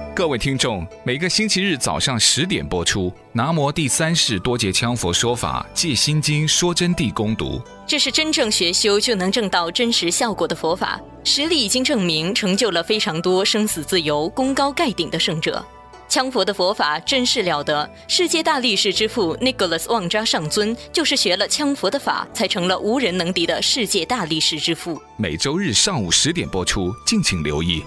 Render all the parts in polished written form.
各位听众，每个星期日早上10点播出，南摩第三世多杰羌佛说法戒心经说真谛攻读。 这是真正学修就能证到真实效果的佛法，实力已经证明，成就了非常多生死自由、功高盖顶的圣者。羌佛的佛法真是了得，世界大力士之父 Nicholas 旺扎上尊就是学了羌佛的法，才成了无人能敌的世界大力士之父。 每周日上午10点播出，敬请留意。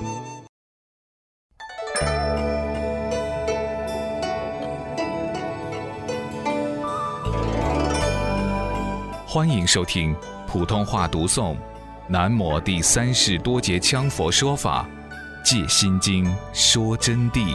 欢迎收听普通话读诵南摩第三世多杰羌佛说法戒心经说真谛。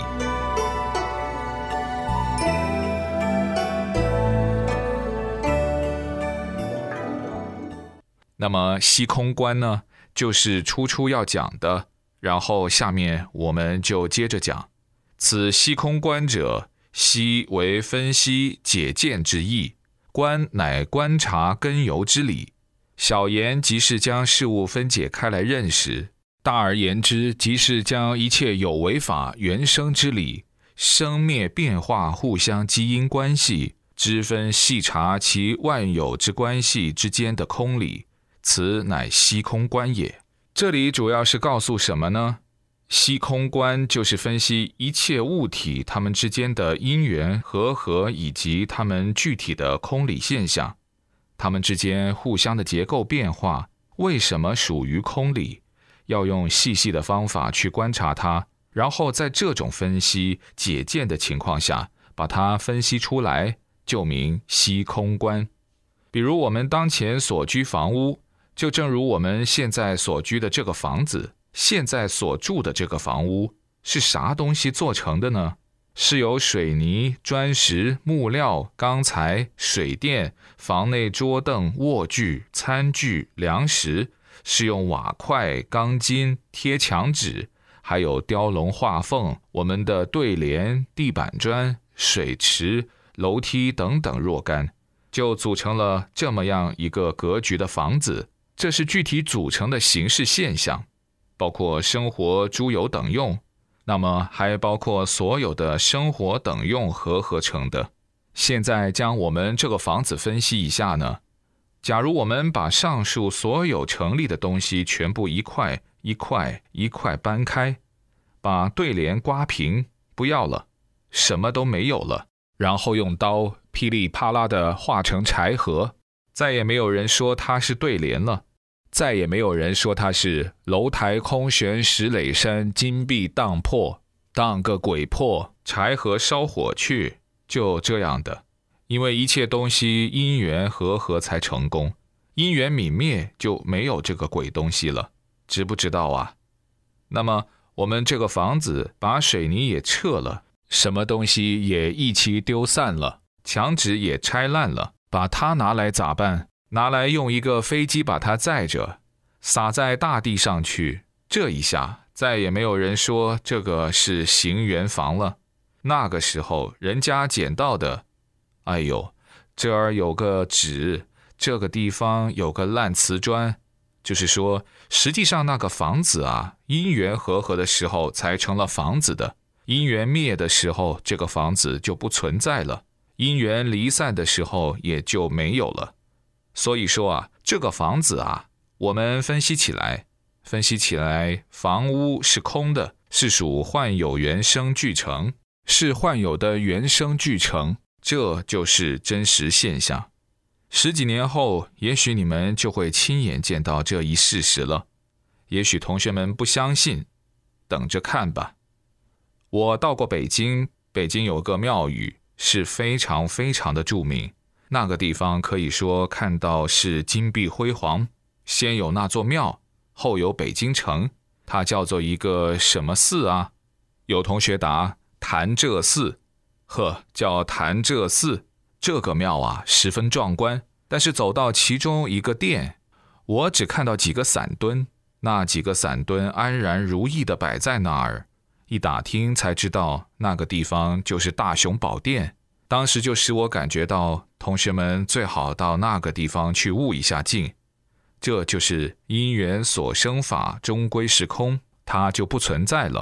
那么虚空观呢，就是初要讲的，然后下面我们就接着讲。此虚空观者，虚为分析解见之意，观乃观察根由之理，小言即是将事物分解开来认识，大而言之即是将一切有为法原生之理，生灭变化互相基因关系，知分细察其万有之关系之间的空理，此乃虚空观也。这里主要是告诉什么呢？虚空观就是分析一切物体它们之间的因缘和合，以及它们具体的空理现象，它们之间互相的结构变化，为什么属于空理，要用细细的方法去观察它，然后在这种分析解见的情况下把它分析出来，就名虚空观。比如我们当前所居房屋，就正如我们现在所居的这个房子，现在所住的这个房屋是啥东西做成的呢？是由水泥、砖石、木料、钢材、水电、房内桌凳、卧具、餐具、粮食，是用瓦块、钢筋、贴墙纸，还有雕龙画凤，我们的对联、地板砖、水池、楼梯等等若干，就组成了这么样一个格局的房子。这是具体组成的形式现象，包括生活诸有等用，那么还包括所有的生活等用合成的。现在将我们这个房子分析一下呢，假如我们把上述所有成立的东西全部一块一块一块搬开，把对联刮平，不要了，什么都没有了，然后用刀噼里啪啦的画成柴禾，再也没有人说它是对联了，再也没有人说它是楼台空悬石垒山，金碧荡破，荡个鬼破，柴禾烧火去，就这样的。因为一切东西因缘合才成功，因缘泯灭就没有这个鬼东西了，知不知道啊？那么我们这个房子把水泥也撤了，什么东西也一起丢散了，墙纸也拆烂了，把它拿来咋办？拿来用一个飞机把它载着，撒在大地上去，这一下再也没有人说这个是行圆房了。那个时候人家捡到的，哎呦，这儿有个纸，这个地方有个烂瓷砖，就是说实际上那个房子啊，因缘合的时候才成了房子的，因缘灭的时候这个房子就不存在了，因缘离散的时候也就没有了。所以说啊，这个房子啊，我们分析起来，房屋是空的，是属幻有原生俱成，是幻有的原生俱成，这就是真实现象。10几年后，也许你们就会亲眼见到这一事实了。也许同学们不相信，等着看吧。我到过北京，北京有个庙宇是非常非常的著名，那个地方可以说看到是金碧辉煌，先有那座庙，后有北京城，它叫做一个什么寺啊？有同学答潭柘寺。叫潭柘寺。这个庙啊十分壮观，但是走到其中一个殿，我只看到几个散墩，那几个散墩安然如意地摆在那儿，一打听才知道那个地方就是大雄宝殿。当时就使我感觉到同学们最好到那个地方去悟一下境，这就是因缘所生法终归是空，它就不存在了。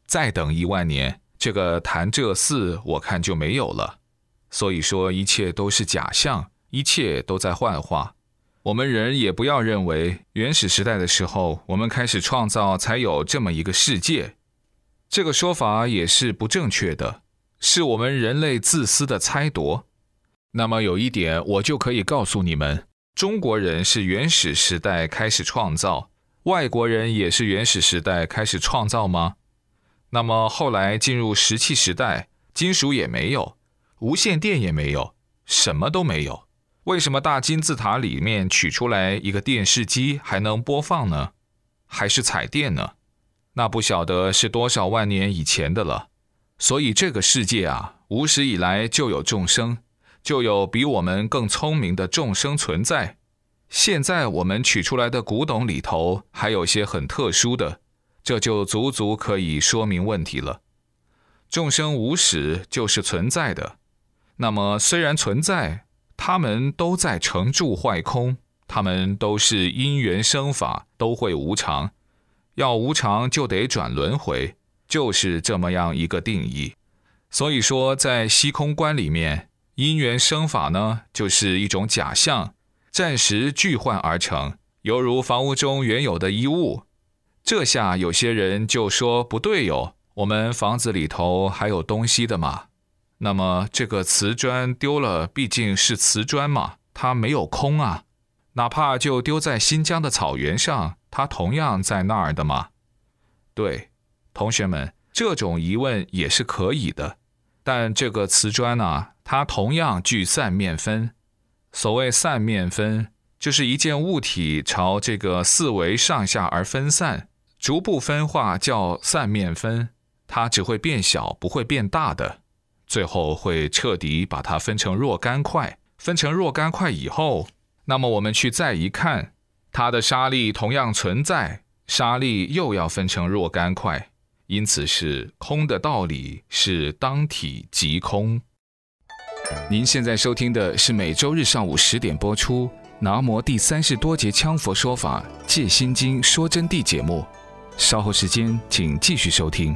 再等1万年，这个潭柘寺我看就没有了。所以说一切都是假象，一切都在幻化。我们人也不要认为原始时代的时候我们开始创造才有这么一个世界，这个说法也是不正确的，是我们人类自私的猜度。那么有一点我就可以告诉你们，中国人是原始时代开始创造，外国人也是原始时代开始创造吗？那么后来进入石器时代，金属也没有，无线电也没有，什么都没有。为什么大金字塔里面取出来一个电视机还能播放呢？还是彩电呢？那不晓得是多少万年以前的了。所以这个世界啊，无始以来就有众生，就有比我们更聪明的众生存在。现在我们取出来的古董里头还有些很特殊的，这就足足可以说明问题了。众生无始就是存在的，那么虽然存在，他们都在成住坏空，他们都是因缘生法，都会无常。要无常就得转轮回，就是这么样一个定义。所以说在虚空观里面，因缘生法呢，就是一种假象，暂时具幻而成，犹如房屋中原有的衣物。这下有些人就说不对哟，我们房子里头还有东西的嘛。那么这个瓷砖丢了，毕竟是瓷砖嘛，它没有空啊。哪怕就丢在新疆的草原上，它同样在那儿的嘛。对，同学们，这种疑问也是可以的。但这个瓷砖啊，它同样具散面分。所谓散面分，就是一件物体朝这个四维上下而分散，逐步分化叫散面分，它只会变小，不会变大的。最后会彻底把它分成若干块，分成若干块以后，那么我们去再一看，它的沙粒同样存在，沙粒又要分成若干块，因此是空的道理是当体即空。您现在收听的是每周日上午10点播出南摩第30多节羌佛说法戒心经说真谛节目，稍后时间请继续收听。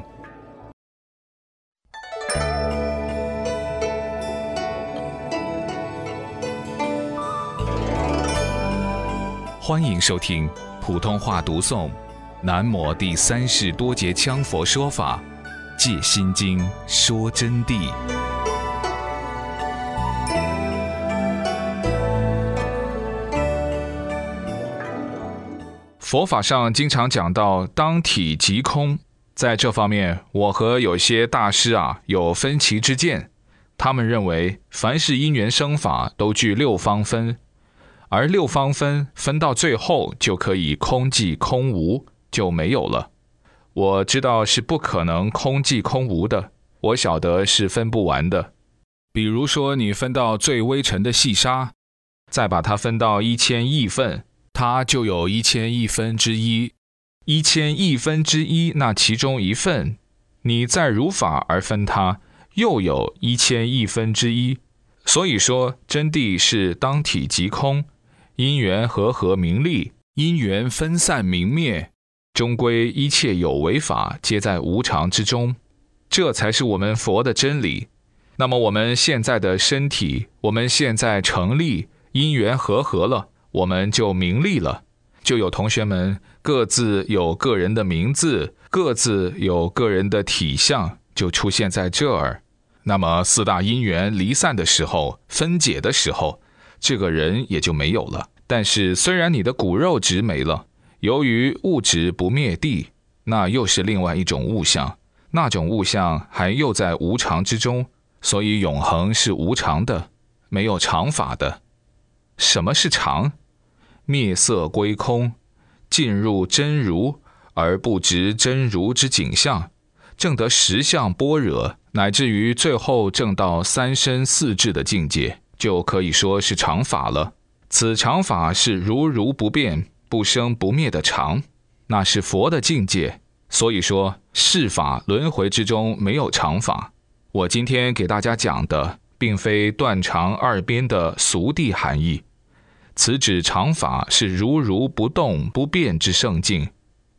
欢迎收听普通话读诵南摩第30多节羌佛说法戒心经说真谛。佛法上经常讲到当体即空，在这方面我和有些大师有分歧之见。他们认为凡是因缘生法都具六方分，而六方分分到最后就可以空寂空无，就没有了。我知道是不可能空寂空无的，我晓得是分不完的。比如说你分到最微尘的细沙，再把它分到1000亿份，它就有1000亿分之一。1000亿分之一，那其中一份，你再如法而分它，又有1000亿分之一。所以说真谛是当体即空，因缘和合名利，因缘分散明灭，终归一切有为法皆在无常之中，这才是我们佛的真理。那么我们现在的身体，我们现在成立，因缘和合了，我们就名利了，就有同学们各自有个人的名字，各自有个人的体相，就出现在这儿。那么四大因缘离散的时候，分解的时候，这个人也就没有了。但是虽然你的骨肉质没了，由于物质不灭地，那又是另外一种物象，那种物象还又在无常之中，所以永恒是无常的，没有常法的。什么是常？灭色归空，进入真如而不执真如之景象，证得实相般若，乃至于最后证到三身四智的境界，就可以说是常法了。此常法是如如不变，不生不灭的常，那是佛的境界。所以说世法轮回之中没有常法。我今天给大家讲的并非断常二边的俗谛含义，此指常法是如如不动不变之圣境，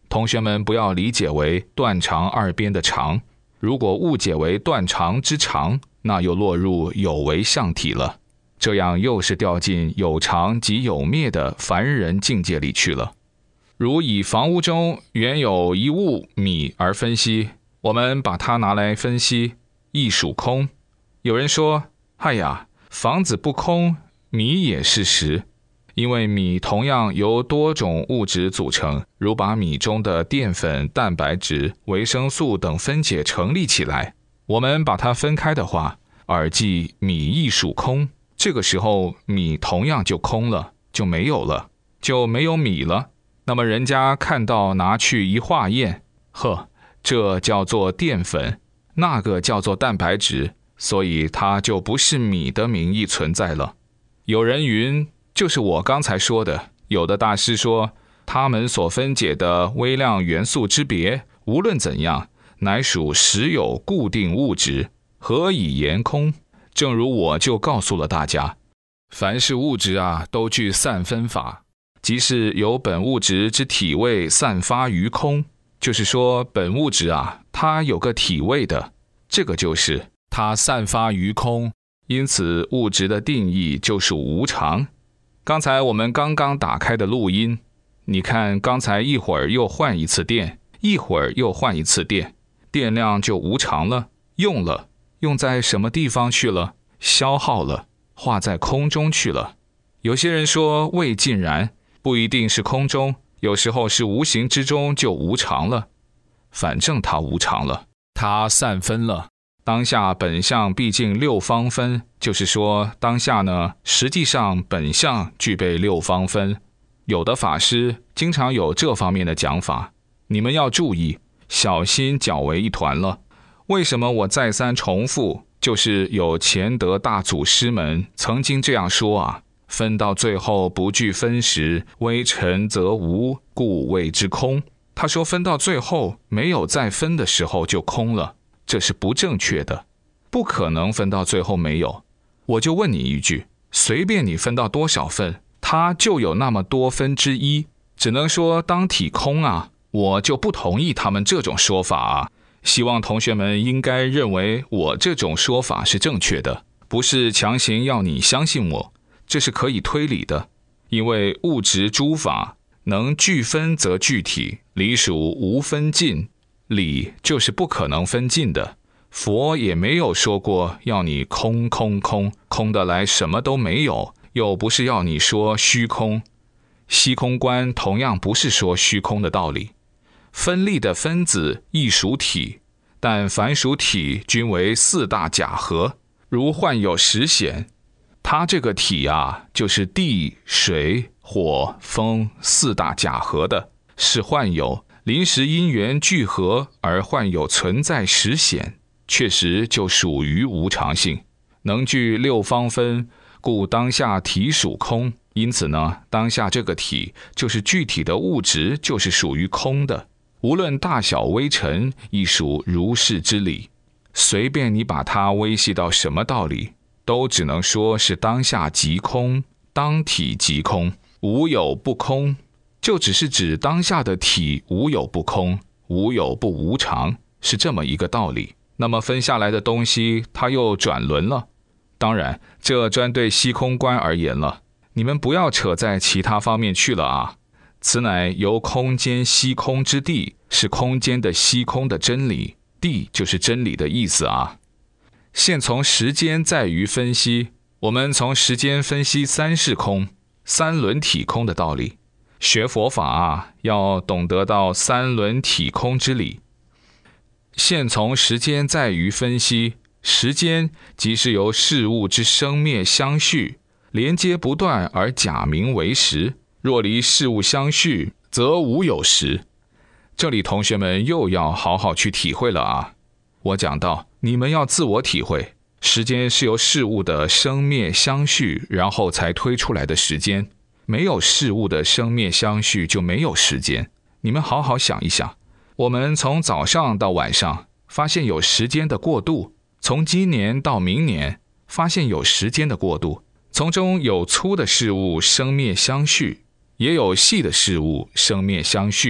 同学们不要理解为断肠二边的肠，如果误解为断肠之肠，那又落入有为相体了，这样又是掉进有常即有灭的凡人境界里去了。如以房屋中原有一物米而分析，我们把它拿来分析，亦属空。有人说，哎呀，房子不空，米也是实。因为米同样由多种物质组成，如把米中的淀粉、蛋白质、维生素等分解成立起来，我们把它分开的话，耳即米亦属空，这个时候米同样就空了，就没有了，就没有米了。那么人家看到拿去一化验，呵，这叫做淀粉，那个叫做蛋白质，所以它就不是米的名义存在了。有人云，就是我刚才说的，有的大师说，他们所分解的微量元素之别，无论怎样，乃属实有固定物质，何以言空？正如我就告诉了大家，凡是物质啊，都具散分法，即是由本物质之体位散发于空，就是说本物质啊，它有个体位的，这个就是它散发于空，因此物质的定义就属无常。刚才我们刚刚打开的录音，你看刚才一会儿又换一次电，一会儿又换一次电，电量就无常了，用在什么地方去了？消耗了，化在空中去了。有些人说未尽然，不一定是空中，有时候是无形之中就无常了。反正它无常了，它散分了。当下本相毕竟六方分，就是说当下呢，实际上本相具备六方分。有的法师经常有这方面的讲法，你们要注意，小心搅为一团了。为什么我再三重复？就是有前德大祖师们曾经这样说啊，分到最后不具分时，微尘则无，故谓之空。他说分到最后没有再分的时候就空了，这是不正确的，不可能分到最后没有。我就问你一句，随便你分到多少份，它就有那么多分之一，只能说当体空啊，我就不同意他们这种说法啊。希望同学们应该认为我这种说法是正确的，不是强行要你相信我，这是可以推理的。因为物质诸法能具分则具体，理属无分尽，理就是不可能分尽的。佛也没有说过要你空得来什么都没有，又不是要你说虚空。虚空观同样不是说虚空的道理。分立的分子亦属体，但凡属体均为四大假合，如幻有实显。它这个体啊，就是地、水、火、风四大假合的，是幻有，临时因缘聚合而幻有存在实显，确实就属于无常性，能具六方分，故当下体属空。因此呢，当下这个体就是具体的物质，就是属于空的。无论大小微尘，亦属如是之理。随便你把它微细到什么道理，都只能说是当下即空，当体即空，无有不空，就只是指当下的体无有不空，无有不无常，是这么一个道理。那么分下来的东西，它又转轮了。当然，这专对虚空观而言了，你们不要扯在其他方面去了啊。此乃由空间虚空之地，是空间的虚空的真理，地就是真理的意思啊。现从时间在于分析，我们从时间分析三世空、三轮体空的道理。学佛法啊，要懂得到三轮体空之理。现从时间在于分析，时间即是由事物之生灭相续，连接不断而假名为时。若离事物相续，则无有时。这里同学们又要好好去体会了啊！我讲到，你们要自我体会，时间是由事物的生灭相续，然后才推出来的时间。没有事物的生灭相续，就没有时间。你们好好想一想，我们从早上到晚上，发现有时间的过渡；从今年到明年，发现有时间的过渡。从中有粗的事物生灭相续，也有细的事物生灭相续，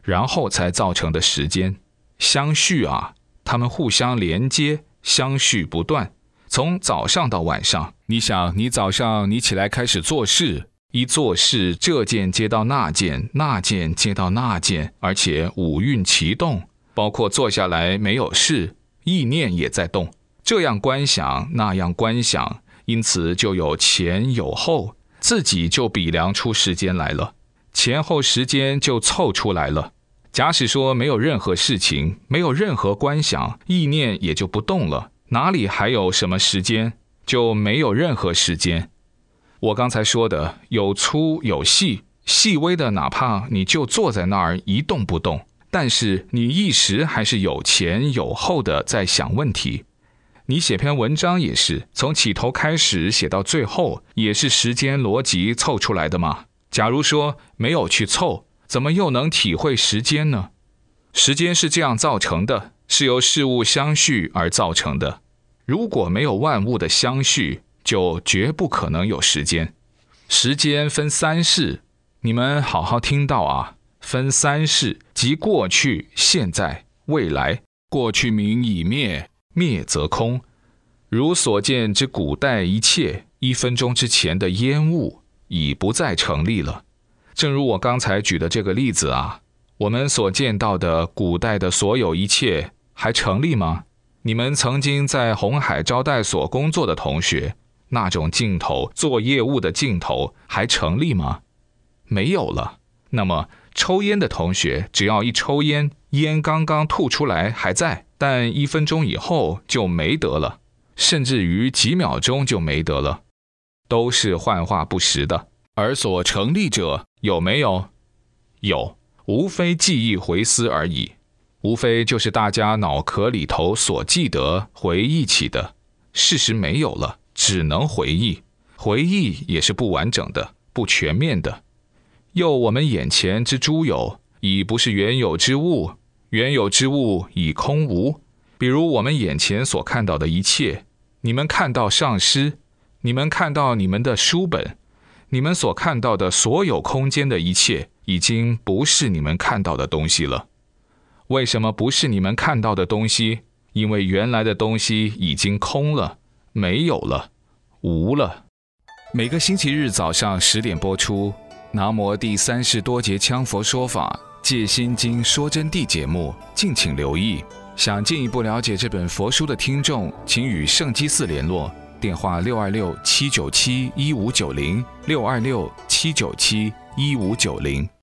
然后才造成的时间。相续啊，它们互相连接，相续不断，从早上到晚上。你想，你早上你起来开始做事，一做事这件接到那件，那件接到那件，而且五运齐动，包括坐下来没有事，意念也在动，这样观想，那样观想，因此就有前有后，自己就比量出时间来了，前后时间就凑出来了。假使说没有任何事情，没有任何观想，意念也就不动了，哪里还有什么时间？就没有任何时间。我刚才说的有粗有细，细微的哪怕你就坐在那儿一动不动，但是你一时还是有前有后的在想问题。你写篇文章也是，从起头开始写到最后，也是时间逻辑凑出来的嘛。假如说没有去凑，怎么又能体会时间呢？时间是这样造成的，是由事物相续而造成的。如果没有万物的相续，就绝不可能有时间。时间分三世，你们好好听到啊，分三世，即过去、现在、未来。过去名已灭，灭则空。如所见之古代一切1分钟之前的烟雾，已不再成立了。正如我刚才举的这个例子啊，我们所见到的古代的所有一切还成立吗？你们曾经在鸿海招待所工作的同学，那种镜头，做业务的镜头还成立吗？没有了。那么抽烟的同学，只要一抽烟，烟刚刚吐出来还在，但1分钟以后就没得了，甚至于几秒钟就没得了，都是幻化不实的。而所成立者有没有？有，无非记忆回思而已，无非就是大家脑壳里头所记得回忆起的，事实没有了，只能回忆，回忆也是不完整的，不全面的。又我们眼前之诸有，已不是原有之物，原有之物已空无。比如我们眼前所看到的一切，你们看到上师，你们看到你们的书本，你们所看到的所有空间的一切，已经不是你们看到的东西了。为什么不是你们看到的东西？因为原来的东西已经空了，没有了，无了。每个星期日早上10点播出南无第3世多杰羌佛说法戒心经说真谛节目，敬请留意。想进一步了解这本佛书的听众，请与圣基寺联络，电话626-797-1590 626-797-1590。